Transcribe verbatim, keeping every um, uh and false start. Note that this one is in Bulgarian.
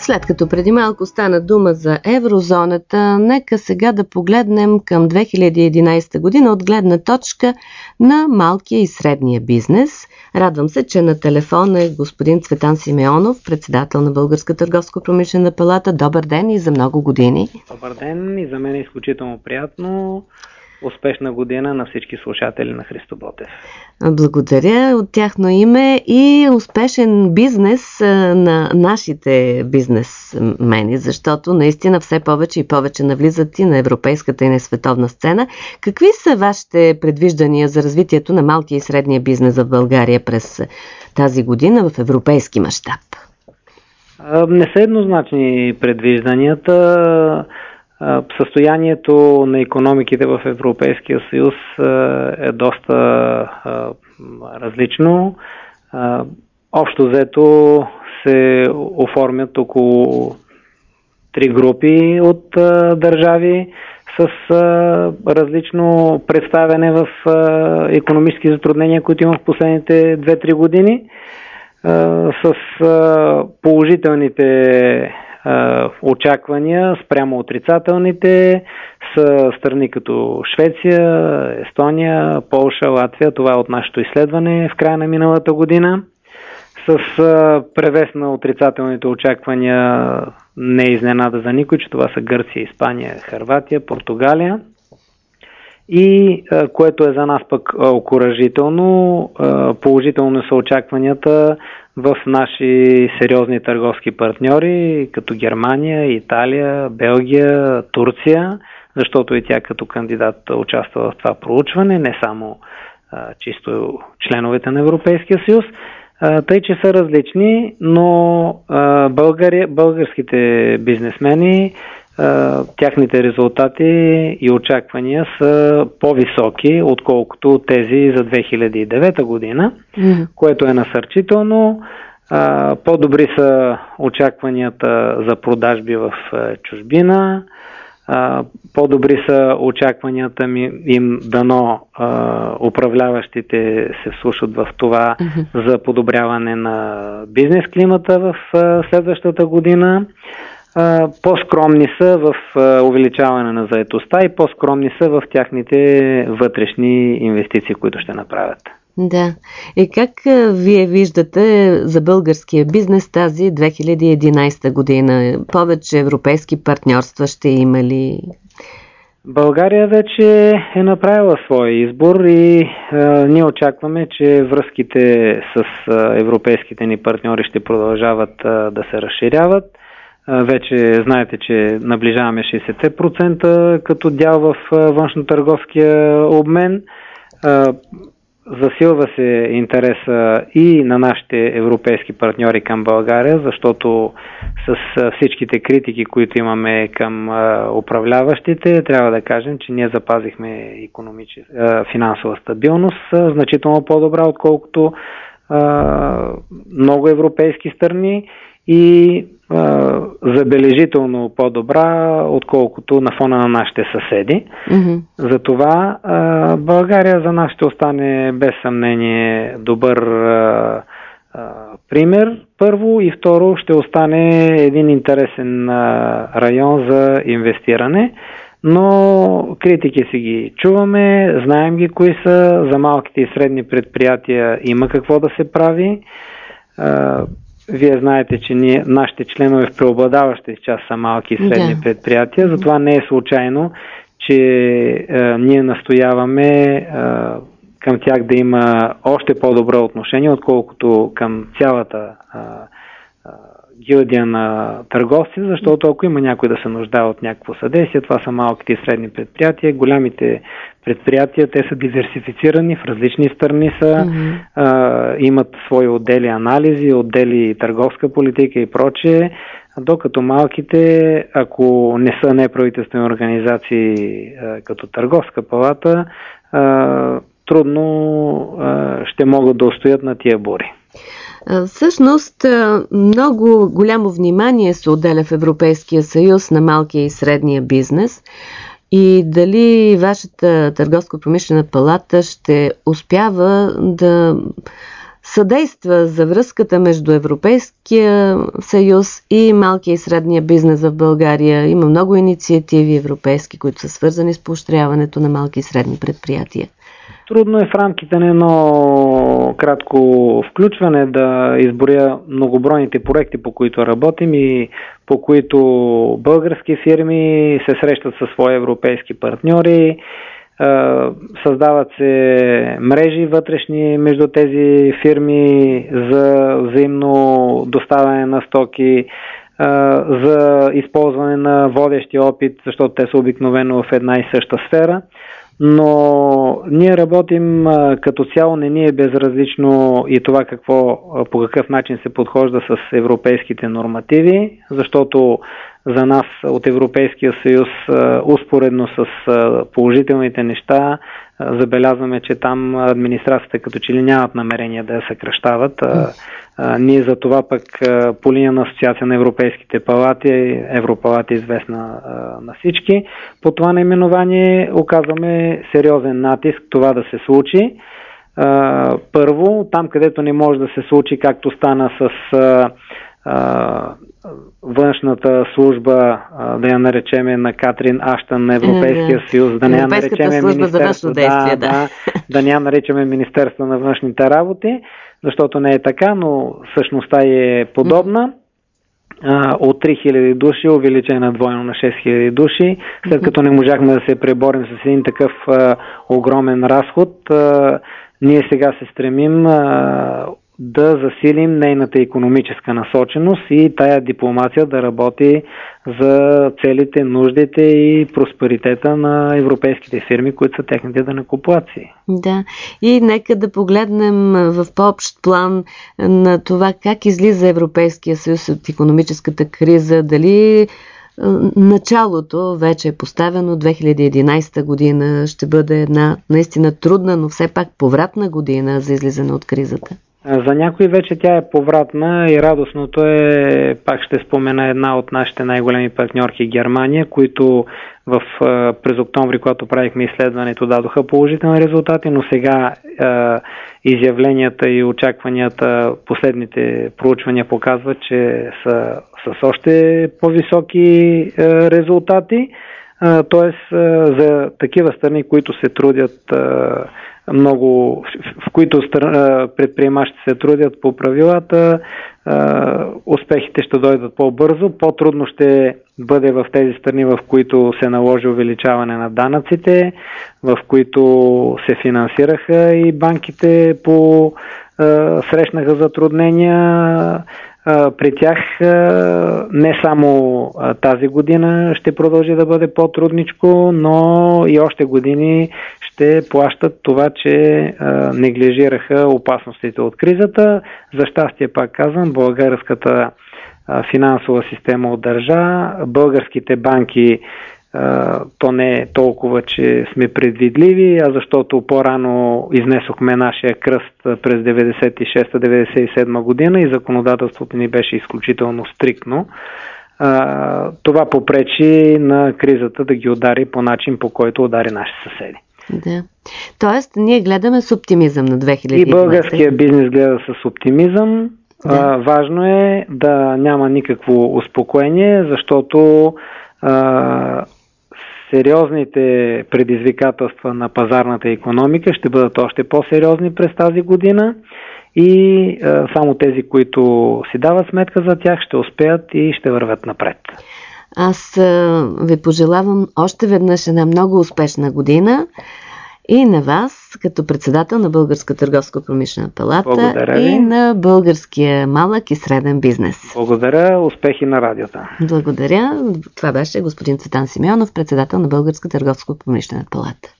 След като преди малко стана дума за еврозоната, нека сега да погледнем към две хиляди и единадесета година от гледна точка на малкия и средния бизнес. Радвам се, че на телефон е господин Цветан Симеонов, председател на Българска търговско-промишлена палата. Добър ден и за много години. Добър ден и за мен е изключително приятно. Успешна година на всички слушатели на Христо Ботев. Благодаря от тяхно име и успешен бизнес на нашите бизнесмени, защото наистина все повече и повече навлизат и на европейската и на световна сцена. Какви са вашите предвиждания за развитието на малкия и средния бизнес в България през тази година в европейски мащаб? Не са еднозначни предвижданията. Състоянието на икономиките в Европейския съюз е доста различно. Общо взето се оформят около три групи от държави с различно представяне в икономически затруднения, които има в последните две-три години. С положителните очаквания спрямо отрицателните са страни като Швеция, Естония, Полша, Латвия. Това е от нашето изследване в края на миналата година. С превес на отрицателните очаквания не е изненада за никой, че това са Гърция, Испания, Хърватия, Португалия. И което е за нас пък окуражително, положително са очакванията в наши сериозни търговски партньори, като Германия, Италия, Белгия, Турция, защото и тя като кандидат участва в това проучване, не само а, чисто членовете на Европейския съюз. А, тъй, че са различни, но а, българи, българските бизнесмени, а, тяхните резултати и очаквания са по-високи, отколкото тези за две хиляди и девета година, mm-hmm. което е насърчително. А, по-добри са очакванията за продажби в чужбина, а, по-добри са очакванията ми, им дано а, управляващите се вслушат в това mm-hmm. за подобряване на бизнес климата в а, следващата година. Uh, по-скромни са в uh, увеличаване на заетостта и по-скромни са в тяхните вътрешни инвестиции, които ще направят. Да. И как uh, вие виждате за българския бизнес тази две хиляди и единадесета година? Повече европейски партньорства ще има ли? България вече е направила своя избор и uh, ние очакваме, че връзките с uh, европейските ни партньори ще продължават uh, да се разширяват. Вече знаете, че наближаваме шейсет процента като дял в външно-търговския обмен. Засилва се интереса и на нашите европейски партньори към България, защото с всичките критики, които имаме към управляващите, трябва да кажем, че ние запазихме икономичес... финансова стабилност значително по-добра, отколкото много европейски страни и забележително по-добра, отколкото на фона на нашите съседи. Mm-hmm. Затова а, България за нас ще остане без съмнение добър а, а, пример, първо, и второ ще остане един интересен а, район за инвестиране, но критики си ги чуваме, знаем ги кои са, за малките и средни предприятия има какво да се прави. А, Вие знаете, че ние, нашите членове в преобладаваща част са малки и средни yeah. предприятия, затова не е случайно, че е, ние настояваме е, към тях да има още по-добро отношение, отколкото към цялата е, е, гилдия на търговци, защото ако има някой да се нуждае от някакво съдействие, това са малките и средни предприятия. Голямите предприятия, те са диверсифицирани, в различни страни са, mm-hmm. а, имат свои отдели анализи, отдели търговска политика и прочее, докато малките, ако не са неправителствени организации а, като Търговска палата, а, трудно а, ще могат да устоят на тия бури. Всъщност, много голямо внимание се отделя в Европейския съюз на малкия и средния бизнес и дали вашата търговско-промишлена палата ще успява да съдейства за връзката между Европейския съюз и малкия и средния бизнес в България. Има много инициативи европейски, които са свързани с поощряването на малки и средни предприятия. Трудно е в рамките на едно кратко включване да изборя многобройните проекти, по които работим и по които български фирми се срещат със свои европейски партньори. Създават се мрежи вътрешни между тези фирми за взаимно доставяне на стоки, за използване на водещи опит, защото те са обикновено в една и съща сфера. Но ние работим а, като цяло, не ни е безразлично и това какво, а, по какъв начин се подхожда с европейските нормативи, защото за нас от Европейския съюз а, успоредно с а, положителните неща а, забелязваме, че там администрацията като че ли нямат намерение да я съкращават. А, а, ние за това пък а, по линия на Асоциация на европейските палати, Европалата известна а, на всички, по това наименование оказваме сериозен натиск това да се случи. А, първо, там където не може да се случи, както стана с а, а, външната служба, а, да я наречеме на Катрин Аштън на Европейския съюз, да не я наречеме Министерство, да, да, да не я наричаме Министерство на външните работи, защото не е така, но същността е подобна. От три хиляди души увеличение на двойно на шест хиляди души. След като не можахме да се преборим с един такъв а, огромен разход, а, ние сега се стремим а, да засилим нейната икономическа насоченост и тая дипломация да работи за целите, нуждите и просперитета на европейските фирми, които са техните данъкоплатци. Да, и нека да погледнем в по-общ план на това как излиза Европейския съюз от икономическата криза, дали началото вече е поставено, две хиляди и единадесета година ще бъде една наистина трудна, но все пак повратна година за излизане от кризата. За някои вече тя е повратна и радостното е, пак ще спомена една от нашите най-големи партньорки Германия, които в, през октомври, когато правихме изследването, дадоха положителни резултати, но сега е, изявленията и очакванията, последните проучвания показват, че са с още по-високи е, резултати. Е, тоест за такива страни, които се трудят е, много, в които предприемачите се трудят по правилата, успехите ще дойдат по-бързо. По-трудно ще бъде в тези страни, в които се наложи увеличаване на данъците, в които се финансираха и банките по срещнаха затруднения. При тях не само тази година ще продължи да бъде по-трудничко, но и още години ще плащат това, че неглижираха опасностите от кризата. За щастие, пак казвам, българската финансова система удържа, българските банки, то не е толкова, че сме предвидливи, а защото по-рано изнесохме нашия кръст през деветдесет и шеста деветдесет и седма година и законодателството ни беше изключително стриктно. Това попречи на кризата да ги удари по начин, по който удари наши съседи. Да. Тоест, ние гледаме с оптимизъм на две хиляди и единадесета. И българския бизнес гледа с оптимизъм. Да. А, важно е да няма никакво успокоение, защото а, сериозните предизвикателства на пазарната икономика ще бъдат още по-сериозни през тази година и а, само тези, които си дават сметка за тях, ще успеят и ще вървят напред. Аз а, ви пожелавам още веднъж една много успешна година и на вас, като председател на Българска търговско-промишлена палата и на българския малък и среден бизнес. Благодаря, успехи на радиота. Благодаря. Това беше господин Цветан Симеонов, председател на Българска търговско-промишлена палата.